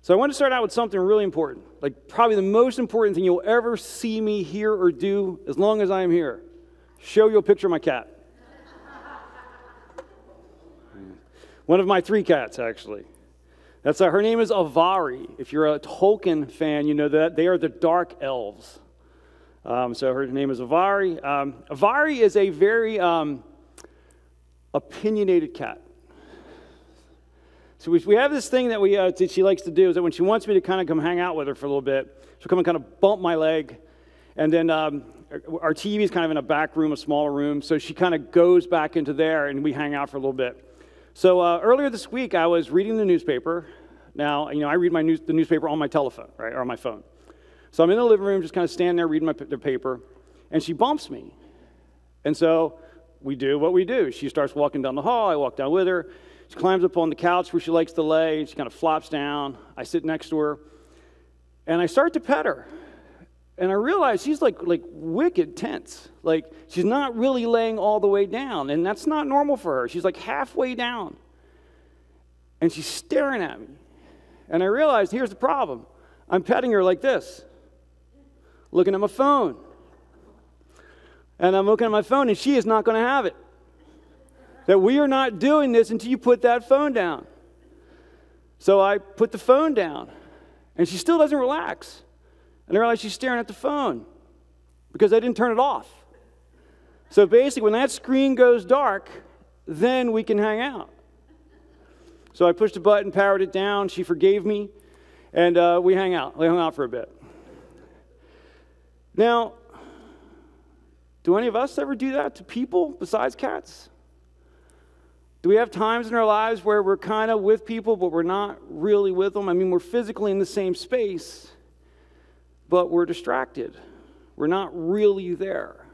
So I want to start out with something really important, like probably the most important thing you'll ever see me hear or do as long as I am here. Show you a picture of my cat. One of my 3 cats, actually. Her name is Avari. If you're a Tolkien fan, you know that they are the dark elves. So her name is Avari. Avari is a very opinionated cat. So we have this thing that she likes to do, is that when she wants me to kind of come hang out with her for a little bit, she'll come and kind of bump my leg. And then our TV is kind of in a back room, a smaller room, so she kind of goes back into there and we hang out for a little bit. So earlier this week, I was reading the newspaper. Now, I read the newspaper on my telephone, right, or on my phone. So I'm in the living room, just kind of standing there reading the paper, and she bumps me. And so we do what we do. She starts walking down the hall. I walk down with her. She climbs up on the couch where she likes to lay. She kind of flops down. I sit next to her, and I start to pet her. And I realize she's like wicked tense. Like, she's not really laying all the way down, and that's not normal for her. She's like halfway down, and she's staring at me. And I realized, here's the problem. I'm petting her like this, looking at my phone. And I'm looking at my phone, and she is not going to have it. That we are not doing this until you put that phone down. So I put the phone down, and she still doesn't relax. And I realize she's staring at the phone because I didn't turn it off. So basically, when that screen goes dark, then we can hang out. So I pushed a button, powered it down. She forgave me, and we hung out. We hung out for a bit. Now, do any of us ever do that to people besides cats? Do we have times in our lives where we're kind of with people, but we're not really with them? I mean, we're physically in the same space, but we're distracted. We're not really there.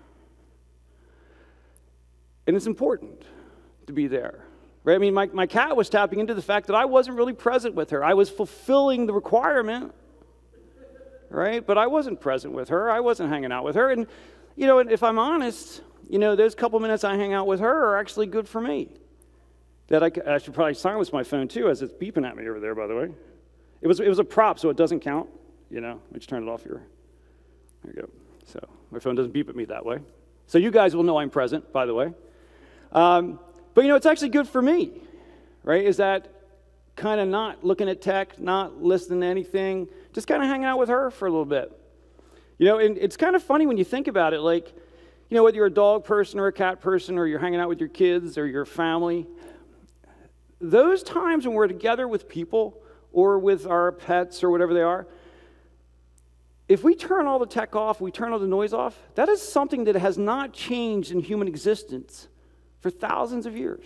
And it's important to be there. Right? I mean, my cat was tapping into the fact that I wasn't really present with her. I was fulfilling the requirement, right? But I wasn't present with her. I wasn't hanging out with her. And, if I'm honest, those couple minutes I hang out with her are actually good for me. That I should probably silence my phone, too, as it's beeping at me over there, by the way. It was a prop, so it doesn't count. Let me just turn it off here. There you go. So my phone doesn't beep at me that way. So you guys will know I'm present, by the way. But it's actually good for me, right? Is that kind of not looking at tech, not listening to anything, just kind of hanging out with her for a little bit. And it's kind of funny when you think about it, like, whether you're a dog person or a cat person or you're hanging out with your kids or your family, those times when we're together with people or with our pets or whatever they are, if we turn all the tech off, we turn all the noise off, that is something that has not changed in human existence for thousands of years.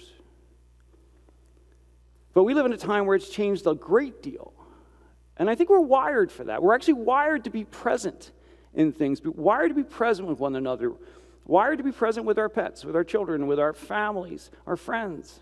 But we live in a time where it's changed a great deal. And I think we're wired for that. We're actually wired to be present in things, wired to be present with one another, wired to be present with our pets, with our children, with our families, our friends.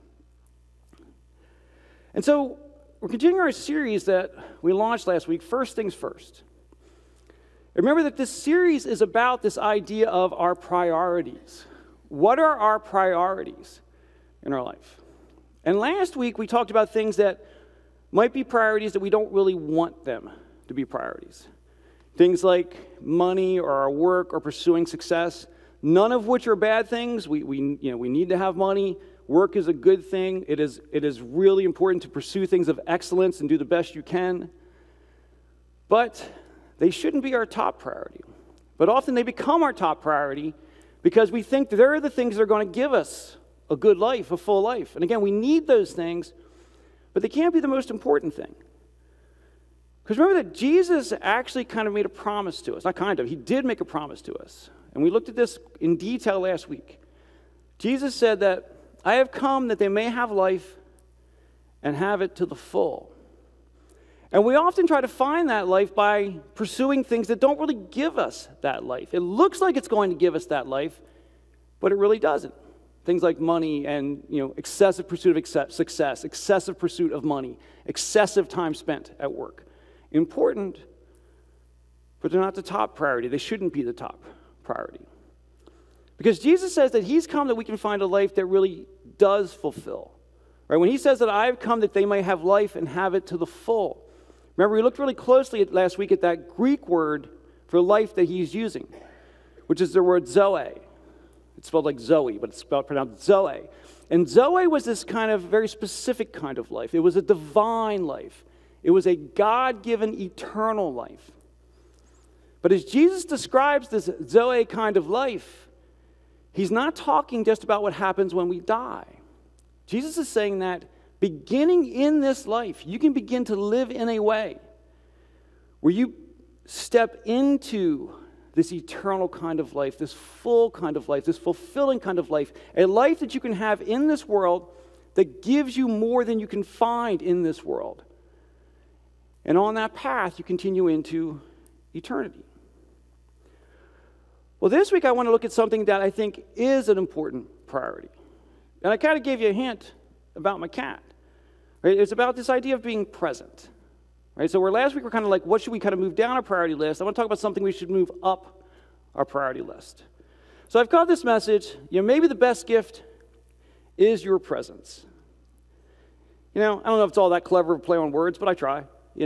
And so we're continuing our series that we launched last week, First Things First. Remember that this series is about this idea of our priorities. What are our priorities in our life? And last week we talked about things that might be priorities that we don't really want them to be priorities. Things like money or our work or pursuing success, none of which are bad things. We need to have money. Work is a good thing. It is really important to pursue things of excellence and do the best you can. But they shouldn't be our top priority. But often they become our top priority because we think they're the things that are going to give us a good life, a full life. And again, we need those things, but they can't be the most important thing. Because remember that Jesus actually kind of made a promise to us. Not kind of, he did make a promise to us. And we looked at this in detail last week. Jesus said that, I have come that they may have life and have it to the full. And we often try to find that life by pursuing things that don't really give us that life. It looks like it's going to give us that life, but it really doesn't. Things like money and excessive pursuit of success, excessive pursuit of money, excessive time spent at work. Important, but they're not the top priority. They shouldn't be the top priority. Because Jesus says that he's come that we can find a life that really does fulfill. Right? When he says that I've come that they may have life and have it to the full. Remember, we looked really closely last week at that Greek word for life that he's using, which is the word Zoe. It's spelled like Zoe, but it's pronounced Zoe. And Zoe was this kind of very specific kind of life. It was a divine life. It was a God-given eternal life. But as Jesus describes this Zoe kind of life, he's not talking just about what happens when we die. Jesus is saying that beginning in this life, you can begin to live in a way where you step into this eternal kind of life, this full kind of life, this fulfilling kind of life, a life that you can have in this world that gives you more than you can find in this world. And on that path, you continue into eternity. Well, this week I want to look at something that I think is an important priority. And I kind of gave you a hint about my cat. Right? It's about this idea of being present. Right? So last week we're kind of like, what should we kind of move down our priority list? I want to talk about something we should move up our priority list. So I've called this message, maybe the best gift is your presence. I don't know if it's all that clever play on words, but I try,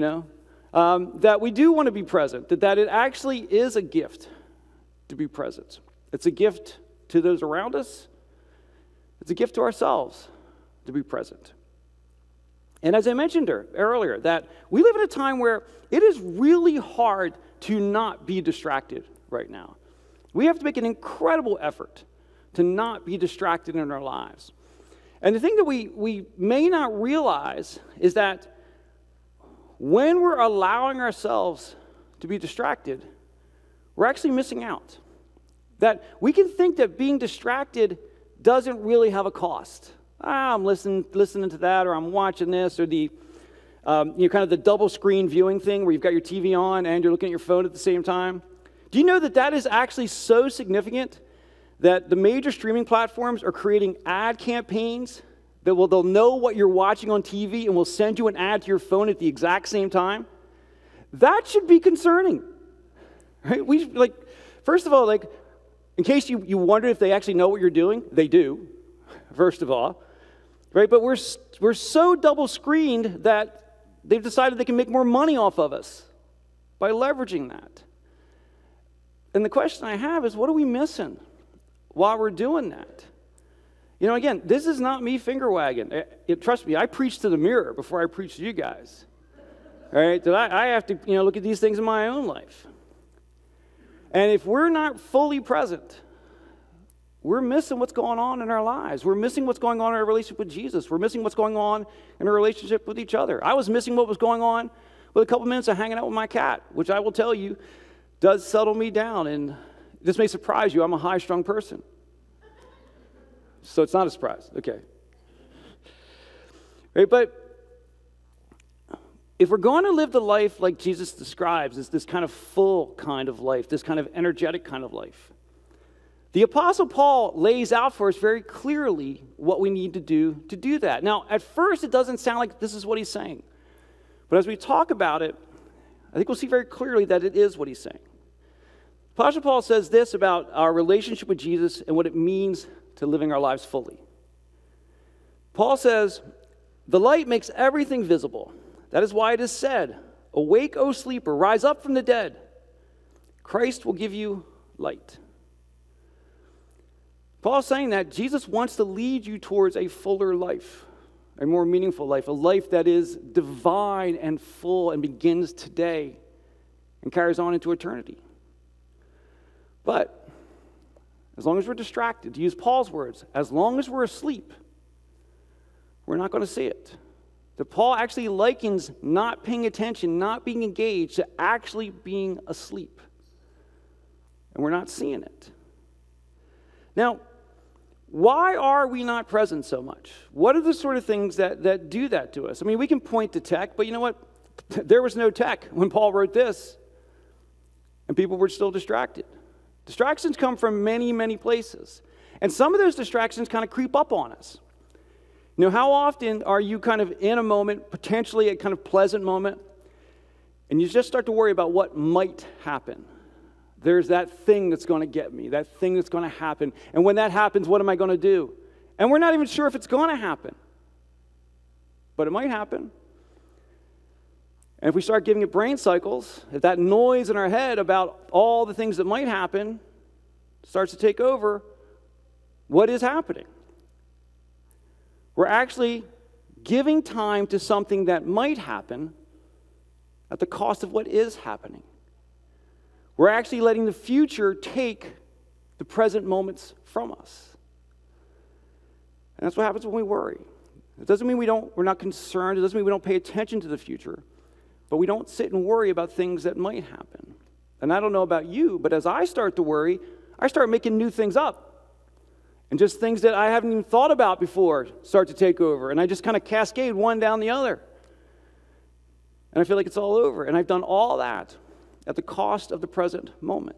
that we do want to be present, that it actually is a gift to be present. It's a gift to those around us. It's a gift to ourselves to be present. And as I mentioned earlier, that we live in a time where it is really hard to not be distracted right now. We have to make an incredible effort to not be distracted in our lives. And the thing that we may not realize is that when we're allowing ourselves to be distracted, we're actually missing out. That we can think that being distracted doesn't really have a cost. I'm listening to that, or I'm watching this, or the kind of the double screen viewing thing where you've got your TV on and you're looking at your phone at the same time. Do you know that is actually so significant that the major streaming platforms are creating ad campaigns that they'll know what you're watching on TV and will send you an ad to your phone at the exact same time? That should be concerning. Right? First of all, in case you wonder if they actually know what you're doing, they do, first of all. Right? But we're so double screened that they've decided they can make more money off of us by leveraging that. And the question I have is, what are we missing while we're doing that? Again, this is not me finger wagging. Trust me, I preach to the mirror before I preach to you guys. All right? That I have to look at these things in my own life. And if we're not fully present, we're missing what's going on in our lives. We're missing what's going on in our relationship with Jesus. We're missing what's going on in our relationship with each other. I was missing what was going on with a couple minutes of hanging out with my cat, which I will tell you does settle me down. And this may surprise you. I'm a high-strung person. So it's not a surprise. Okay. Right, but if we're going to live the life like Jesus describes, as this kind of full kind of life, this kind of energetic kind of life, the Apostle Paul lays out for us very clearly what we need to do that. Now, at first, it doesn't sound like this is what he's saying. But as we talk about it, I think we'll see very clearly that it is what he's saying. Apostle Paul says this about our relationship with Jesus and what it means to living our lives fully. Paul says, "The light makes everything visible. That is why it is said, 'Awake, O sleeper, rise up from the dead. Christ will give you light.'" Paul's saying that Jesus wants to lead you towards a fuller life, a more meaningful life, a life that is divine and full and begins today and carries on into eternity. But as long as we're distracted, to use Paul's words, as long as we're asleep, we're not going to see it. That Paul actually likens not paying attention, not being engaged, to actually being asleep. And we're not seeing it. Now, why are we not present so much? What are the sort of things that do that to us? I mean, we can point to tech, but you know what? There was no tech when Paul wrote this, and people were still distracted. Distractions come from many, many places. And some of those distractions kind of creep up on us. How often are you kind of in a moment, potentially a kind of pleasant moment, and you just start to worry about what might happen? There's that thing that's going to get me, that thing that's going to happen. And when that happens, what am I going to do? And we're not even sure if it's going to happen. But it might happen. And if we start giving it brain cycles, if that noise in our head about all the things that might happen starts to take over, what is happening? We're actually giving time to something that might happen at the cost of what is happening. We're actually letting the future take the present moments from us. And that's what happens when we worry. It doesn't mean we're not concerned. It doesn't mean we don't pay attention to the future. But we don't sit and worry about things that might happen. And I don't know about you, but as I start to worry, I start making new things up. And just things that I haven't even thought about before start to take over. And I just kind of cascade one down the other. And I feel like it's all over. And I've done all that at the cost of the present moment.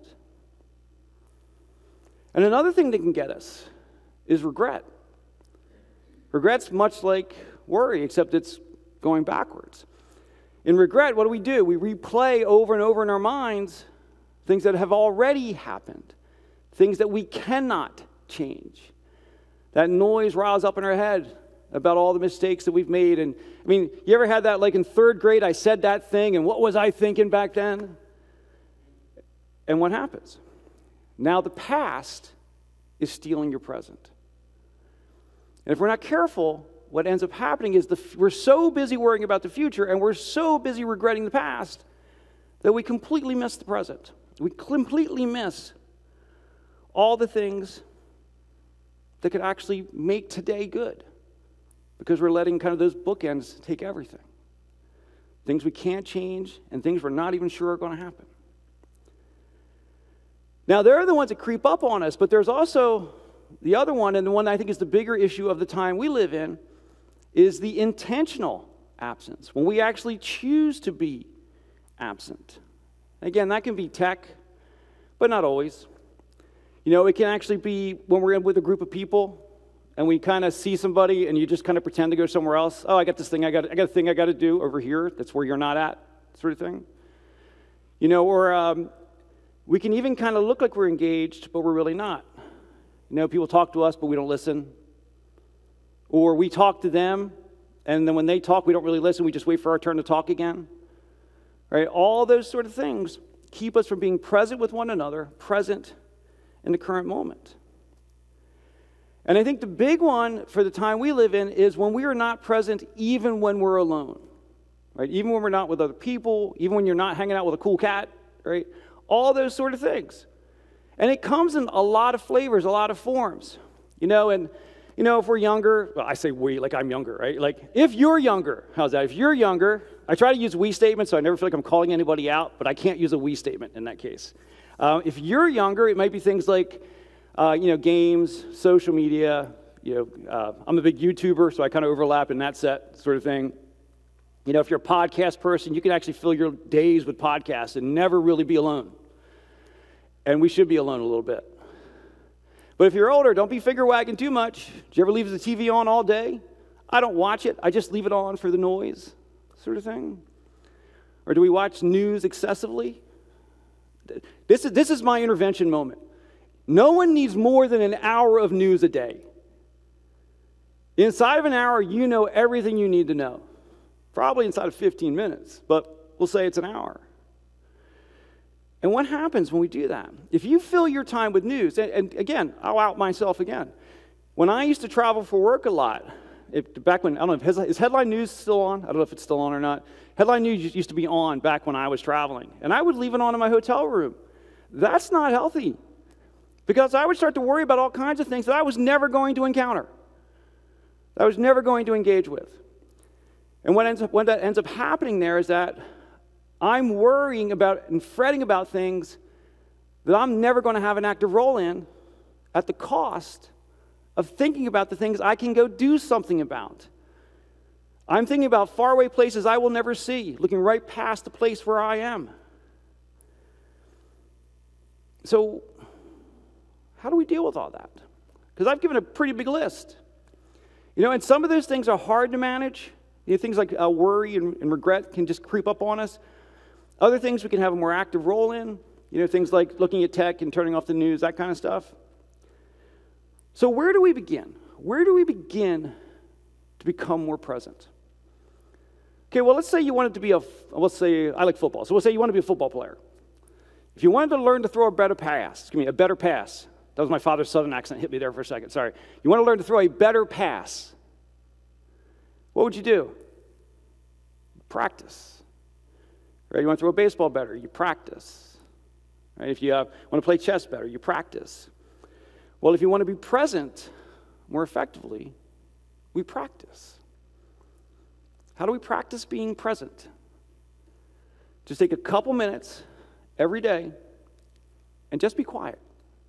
And another thing that can get us is regret. Regret's much like worry, except it's going backwards. In regret, what do? We replay over and over in our minds things that have already happened, things that we cannot change. That noise riles up in our head about all the mistakes that we've made. And I mean, you ever had that, like in third grade, I said that thing, and what was I thinking back then? And what happens? Now the past is stealing your present. And if we're not careful, what ends up happening is we're so busy worrying about the future and we're so busy regretting the past that we completely miss the present. We completely miss all the things that could actually make today good because we're letting kind of those bookends take everything. Things we can't change and things we're not even sure are going to happen. Now, they're the ones that creep up on us, but there's also the other one, and the one I think is the bigger issue of the time we live in, is the intentional absence, when we actually choose to be absent. Again, that can be tech, but not always. You know, it can actually be when we're with a group of people and we kind of see somebody and you just kind of pretend to go somewhere else. Oh, I got this thing, I got a thing I got to do over here. That's where you're not at, sort of thing. You know, or we can even kind of look like we're engaged, but we're really not. You know, people talk to us, but we don't listen. Or we talk to them, and then when they talk, we don't really listen. We just wait for our turn to talk again. Right? All those sort of things keep us from being present with one another, present in the current moment. And I think the big one for the time we live in is when we are not present even when we're alone. Right? Even when we're not with other people, even when you're not hanging out with a cool cat, right? All those sort of things. And it comes in a lot of flavors, a lot of forms. You know, and you know, if we're younger, well, I say we, like I'm younger, right? Like, if you're younger, how's that? If you're younger, I try to use we statements, so I never feel like I'm calling anybody out, but I can't use a we statement in that case. If you're younger, it might be things like, you know, games, social media. You know, I'm a big YouTuber, so I kind of overlap in that set sort of thing. You know, if you're a podcast person, you can actually fill your days with podcasts and never really be alone. And we should be alone a little bit. But if you're older, don't be figure wagging too much. Do you ever leave the TV on all day? I don't watch it. I just leave it on for the noise, sort of thing. Or do we watch news excessively? This is my intervention moment. No one needs more than an hour of news a day. Inside of an hour, you know everything you need to know. Probably inside of 15 minutes, but we'll say it's an hour. And what happens when we do that? If you fill your time with news, and again, I'll out myself again. When I used to travel for work a lot, back when, I don't know, is Headline News still on? I don't know if it's still on or not. Headline News used to be on back when I was traveling. And I would leave it on in my hotel room. That's not healthy. Because I would start to worry about all kinds of things that I was never going to encounter. That I was never going to engage with. And what that ends up happening there is that I'm worrying about and fretting about things that I'm never going to have an active role in at the cost of thinking about the things I can go do something about. I'm thinking about faraway places I will never see, looking right past the place where I am. So, how do we deal with all that? Because I've given a pretty big list. You know, and some of those things are hard to manage. You know, things like worry and regret can just creep up on us. Other things we can have a more active role in, you know, things like looking at tech and turning off the news, that kind of stuff. So where do we begin? Where do we begin to become more present? Okay, well, let's say you wanted to be let's say, I like football, so we'll say you want to be a football player. If you wanted to learn to throw a better pass, that was my father's southern accent, hit me there for a second, sorry. You want to learn to throw a better pass, what would you do? Practice. Right? You want to throw a baseball better, you practice. Right? If you want to play chess better, you practice. Well, if you want to be present more effectively, we practice. How do we practice being present? Just take a couple minutes every day and just be quiet.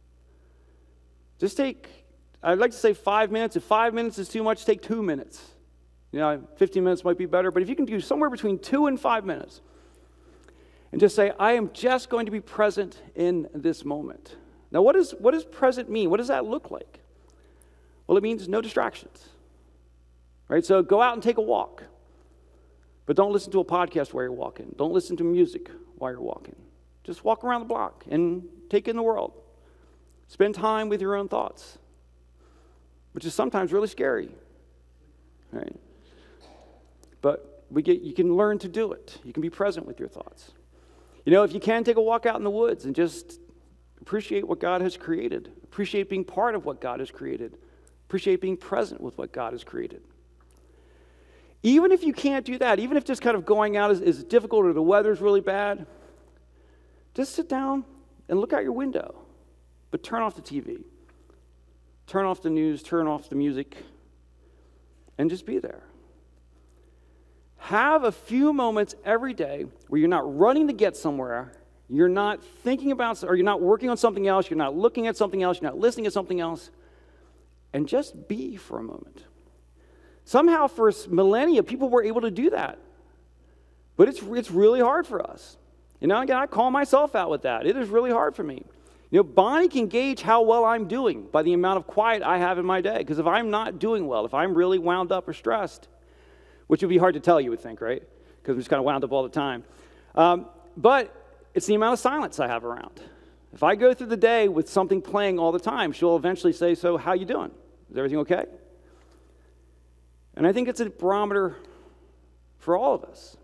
I'd like to say 5 minutes. If 5 minutes is too much, take 2 minutes. 15 minutes might be better, but if you can do somewhere between 2 and 5 minutes, and just say, I am just going to be present in this moment. Now, what does present mean? What does that look like? Well, it means no distractions. Right? So go out and take a walk. But don't listen to a podcast while you're walking. Don't listen to music while you're walking. Just walk around the block and take in the world. Spend time with your own thoughts, which is sometimes really scary. Right? But you can learn to do it. You can be present with your thoughts. If you can, take a walk out in the woods and just appreciate what God has created. Appreciate being part of what God has created. Appreciate being present with what God has created. Even if you can't do that, even if just kind of going out is difficult or the weather's really bad, just sit down and look out your window. But turn off the TV. Turn off the news, turn off the music, and just be there. Have a few moments every day where you're not running to get somewhere, you're not thinking about, or you're not working on something else, you're not looking at something else, you're not listening to something else, and just be for a moment. Somehow for millennia, people were able to do that. But it's really hard for us. Again, I call myself out with that. It is really hard for me. Bonnie can gauge how well I'm doing by the amount of quiet I have in my day. Because if I'm not doing well, if I'm really wound up or stressed, which would be hard to tell, you would think, right? Because I'm just kind of wound up all the time. But it's the amount of silence I have around. If I go through the day with something playing all the time, she'll eventually say, so how you doing? Is everything okay? And I think it's a barometer for all of us.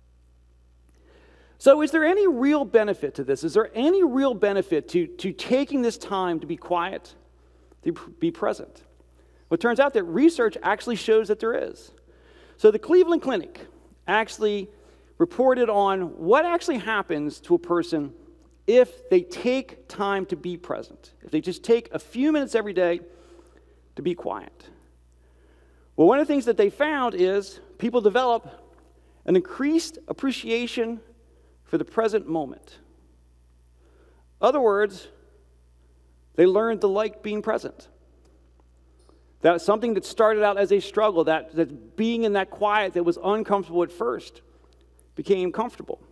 So is there any real benefit to this? Is there any real benefit to taking this time to be quiet, to be present? Well, it turns out that research actually shows that there is. So the Cleveland Clinic actually reported on what actually happens to a person if they take time to be present, if they just take a few minutes every day to be quiet. Well, one of the things that they found is people develop an increased appreciation for the present moment. In other words, they learned to like being present. That something that started out as a struggle, that being in that quiet that was uncomfortable at first, became comfortable.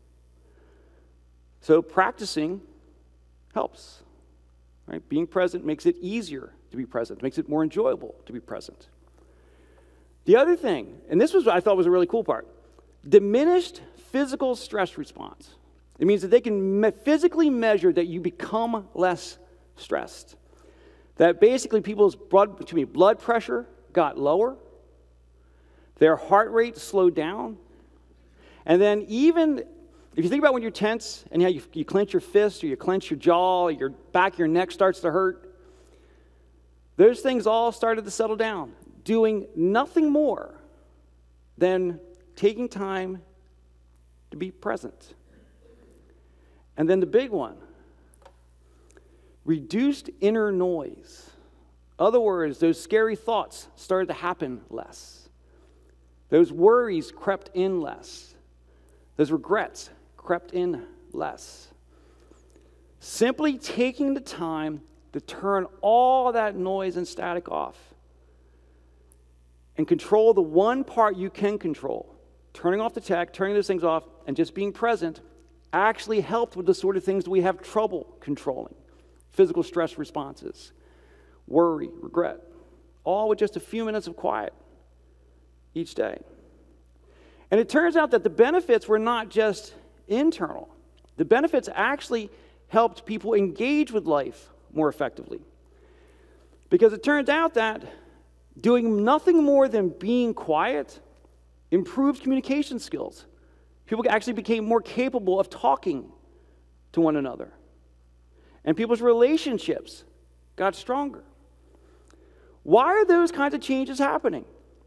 So practicing helps. Right? Being present makes it easier to be present, makes it more enjoyable to be present. The other thing, and this was what I thought was a really cool part, diminished physical stress response. It means that they can physically measure that you become less stressed. That basically people's blood pressure got lower, their heart rate slowed down, and then even if you think about when you're tense and how you clench your fist or you clench your jaw, or your back of your neck starts to hurt, those things all started to settle down, doing nothing more than taking time to be present. And then the big one, reduced inner noise. In other words, those scary thoughts started to happen less. Those worries crept in less. Those regrets crept in less. Simply taking the time to turn all that noise and static off and control the one part you can control, turning off the tech, turning those things off, and just being present, actually helped with the sort of things that we have trouble controlling. Physical stress responses, worry, regret, all with just a few minutes of quiet each day. And it turns out that the benefits were not just internal. The benefits actually helped people engage with life more effectively. Because it turns out that doing nothing more than being quiet improved communication skills. People actually became more capable of talking to one another. And people's relationships got stronger. Why are those kinds of changes happening?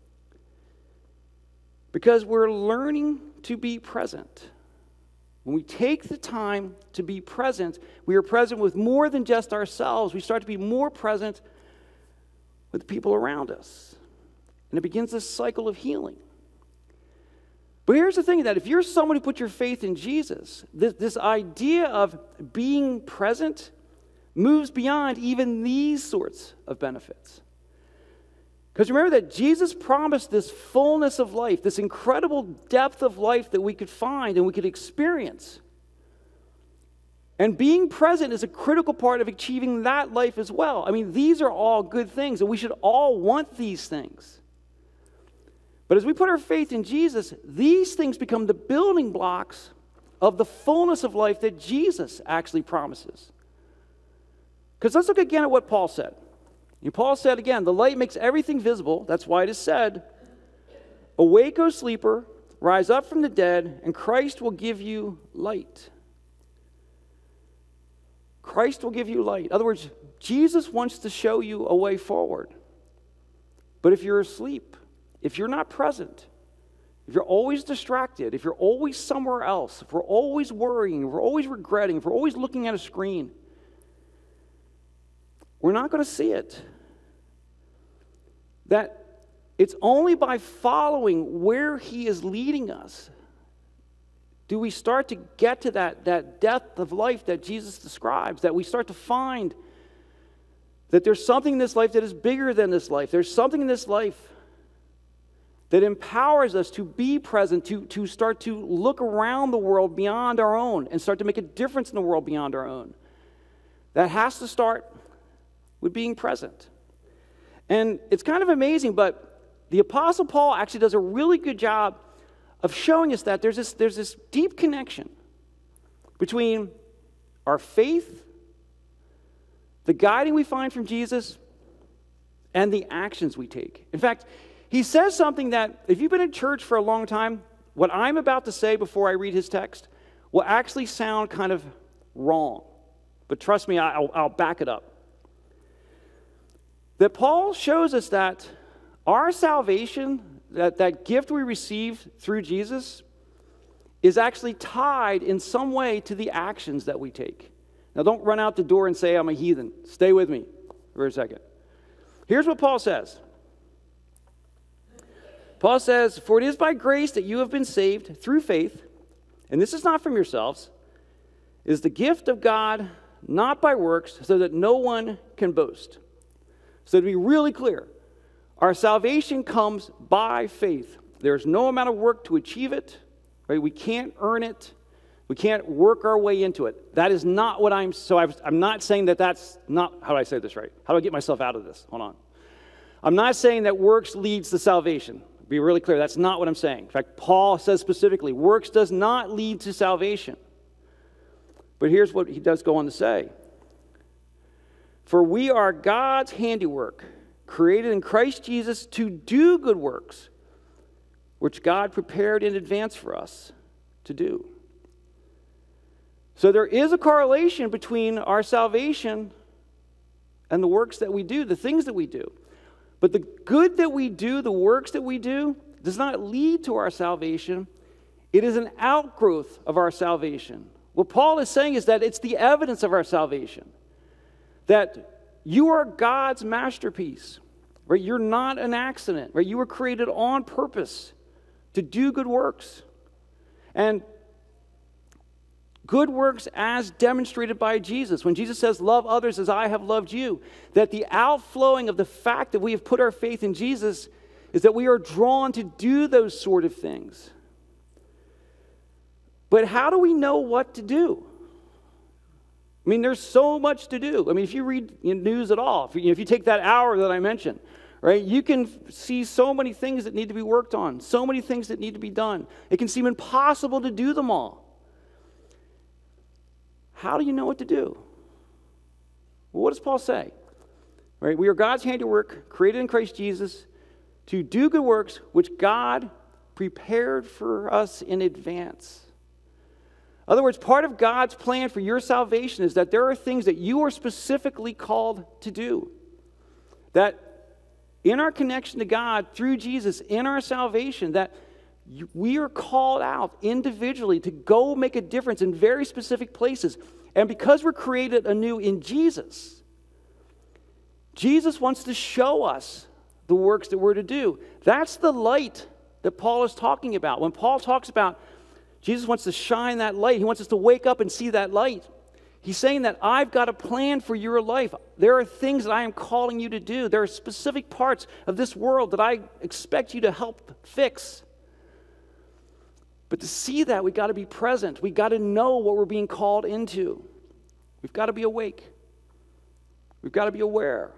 Because we're learning to be present. When we take the time to be present, we are present with more than just ourselves. We start to be more present with the people around us. And it begins this cycle of healing. But here's the thing, that if you're someone who put your faith in Jesus, this idea of being present moves beyond even these sorts of benefits. Because remember that Jesus promised this fullness of life, this incredible depth of life that we could find and we could experience. And being present is a critical part of achieving that life as well. I mean, these are all good things, and we should all want these things. But as we put our faith in Jesus, these things become the building blocks of the fullness of life that Jesus actually promises. Because let's look again at what Paul said. Paul said again, the light makes everything visible. That's why it is said, awake, O sleeper, rise up from the dead, and Christ will give you light. Christ will give you light. In other words, Jesus wants to show you a way forward. But if you're asleep, if you're not present, if you're always distracted, if you're always somewhere else, if we're always worrying, if we're always regretting, if we're always looking at a screen, we're not going to see it. That it's only by following where he is leading us do we start to get to that depth of life that Jesus describes, that we start to find that there's something in this life that is bigger than this life. There's something in this life that empowers us to be present, to start to look around the world beyond our own and start to make a difference in the world beyond our own. That has to start with being present. And it's kind of amazing, but the Apostle Paul actually does a really good job of showing us that there's this deep connection between our faith, the guiding we find from Jesus, and the actions we take. In fact, he says something that, if you've been in church for a long time, what I'm about to say before I read his text will actually sound kind of wrong. But trust me, I'll back it up. That Paul shows us that our salvation, that gift we received through Jesus, is actually tied in some way to the actions that we take. Now, don't run out the door and say, I'm a heathen. Stay with me for a second. Here's what Paul says. Paul says, for it is by grace that you have been saved through faith, and this is not from yourselves, it is the gift of God, not by works, so that no one can boast. So to be really clear, our salvation comes by faith. There's no amount of work to achieve it. Right? We can't earn it. We can't work our way into it. That is not what I'm not saying that that's not, how do I say this right? How do I get myself out of this? Hold on. I'm not saying that works leads to salvation. Be really clear, that's not what I'm saying. In fact, Paul says specifically, works does not lead to salvation. But here's what he does go on to say. For we are God's handiwork, created in Christ Jesus to do good works, which God prepared in advance for us to do. So there is a correlation between our salvation and the works that we do, the things that we do. But the good that we do, the works that we do, does not lead to our salvation. It is an outgrowth of our salvation. What Paul is saying is that it's the evidence of our salvation. That you are God's masterpiece. Right? You're not an accident. Right? You were created on purpose to do good works. And good works as demonstrated by Jesus. When Jesus says, love others as I have loved you, that the outflowing of the fact that we have put our faith in Jesus is that we are drawn to do those sort of things. But how do we know what to do? I mean, there's so much to do. I mean, if you read news at all, if you take that hour that I mentioned, right, you can see so many things that need to be worked on, so many things that need to be done. It can seem impossible to do them all. How do you know what to do? Well, what does Paul say? Right, we are God's handiwork, created in Christ Jesus, to do good works which God prepared for us in advance. In other words, part of God's plan for your salvation is that there are things that you are specifically called to do. That in our connection to God through Jesus, in our salvation, that we are called out individually to go make a difference in very specific places. And because we're created anew in Jesus, Jesus wants to show us the works that we're to do. That's the light that Paul is talking about. When Paul talks about Jesus wants to shine that light, he wants us to wake up and see that light. He's saying that I've got a plan for your life. There are things that I am calling you to do. There are specific parts of this world that I expect you to help fix. But to see that, we've got to be present. We've got to know what we're being called into. We've got to be awake. We've got to be aware.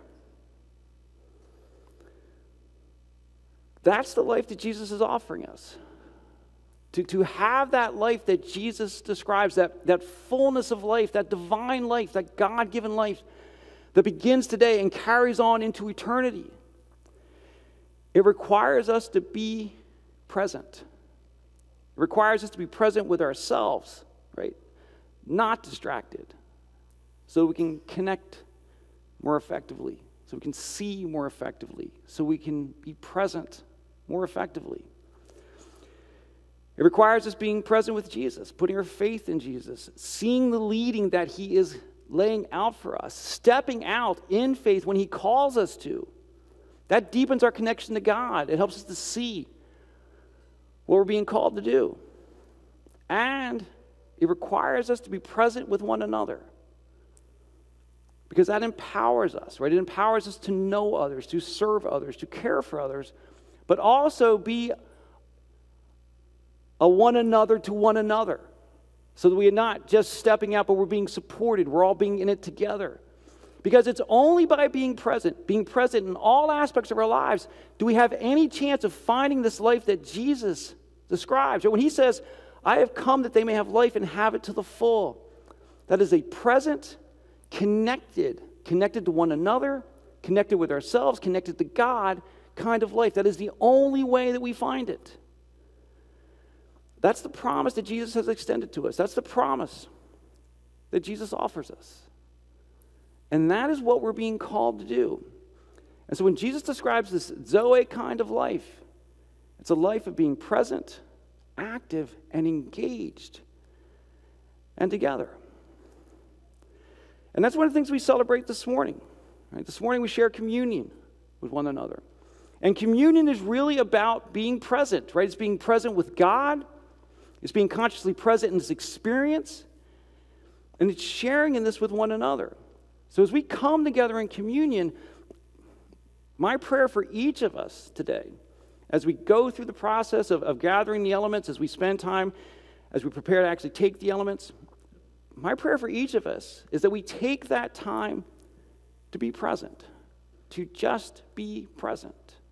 That's the life that Jesus is offering us. To have that life that Jesus describes, that fullness of life, that divine life, that God-given life that begins today and carries on into eternity. It requires us to be present. It requires us to be present with ourselves, right? Not distracted. So we can connect more effectively. So we can see more effectively. So we can be present more effectively. It requires us being present with Jesus, putting our faith in Jesus, seeing the leading that he is laying out for us, stepping out in faith when he calls us to. That deepens our connection to God. It helps us to see what we're being called to do. And it requires us to be present with one another. Because that empowers us, right? It empowers us to know others, to serve others, to care for others, but also be a one another to one another. So that we are not just stepping out, but we're being supported. We're all being in it together. Because it's only by being present in all aspects of our lives, do we have any chance of finding this life that Jesus describes. When he says, I have come that they may have life and have it to the full. That is a present, connected to one another, connected with ourselves, connected to God kind of life. That is the only way that we find it. That's the promise that Jesus has extended to us. That's the promise that Jesus offers us. And that is what we're being called to do. And so when Jesus describes this Zoe kind of life, it's a life of being present, active, and engaged, and together. And that's one of the things we celebrate this morning. Right? This morning we share communion with one another. And communion is really about being present, right? It's being present with God. It's being consciously present in this experience. And it's sharing in this with one another. So as we come together in communion, my prayer for each of us today, as we go through the process of gathering the elements, as we spend time, as we prepare to actually take the elements, my prayer for each of us is that we take that time to be present, to just be present.